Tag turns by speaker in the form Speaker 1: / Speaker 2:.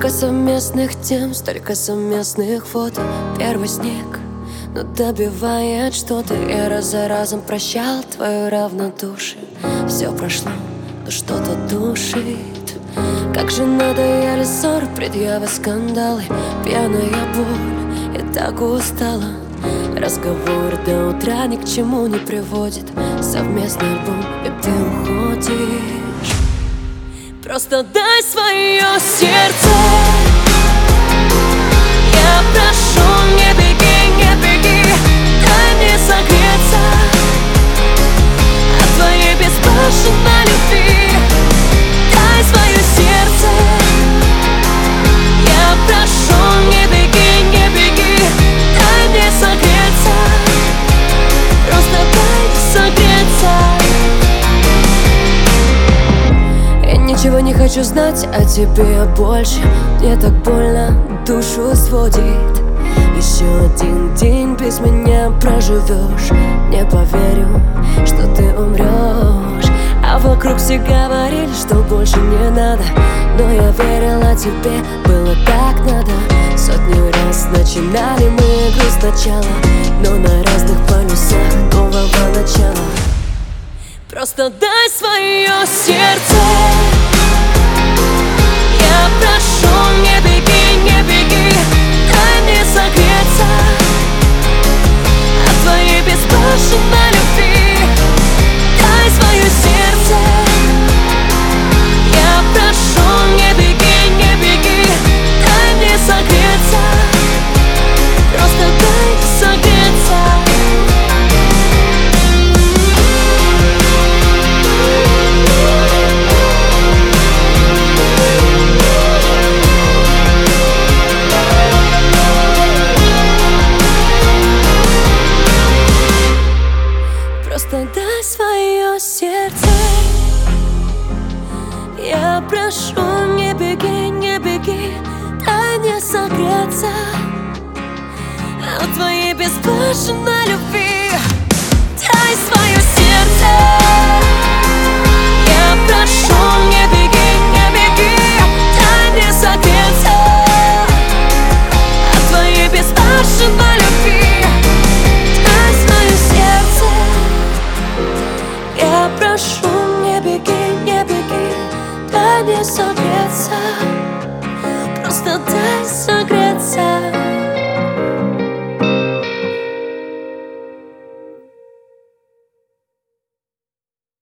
Speaker 1: Столько совместных тем, столько совместных фото. Первый снег, но добивает что-то. Я раз за разом прощал твое равнодушие. Все прошло, но что-то душит. Как же надоели ссоры, предъявы, скандалы, пьяная боль, я так устала. Разговор до утра ни к чему не приводит. Совместный альбом, и ты уходишь. Просто дай свое сердце. Я прошу, не беги, не беги. Дай мне согреться от твоей безбашенной любви. Дай свое сердце. Я прошу, не беги, не беги. Дай мне согреться. Просто дай согреться. Я ничего не хочу знать о тебе больше. Мне так больно, душу сводит. Еще один день без меня проживешь. Не поверю, что ты умрешь. А вокруг все говорили, что больше не надо. Но я верила тебе, было так надо. Сотню раз начинали мы игру сначала, но на разных полюсах нового начала. Просто дай свое сердце. Я прошу, не беги, не беги. Дай мне согреться от твоей безбашенной любви. Дай свое сердце. Я прошу, не беги, не беги. Дай мне согреться. Просто дай согреться. Просто дай свое сердце. Я прошу, не беги, не беги. Дай мне согреться от твоей безбашенной любви. Дай свое сердце. Я прошу, не беги, не беги. Дай мне согреться от твоей безбашенной любви. Дай свое сердце. Я прошу, не беги, не беги. Дай мне согреться. Просто дай согреться.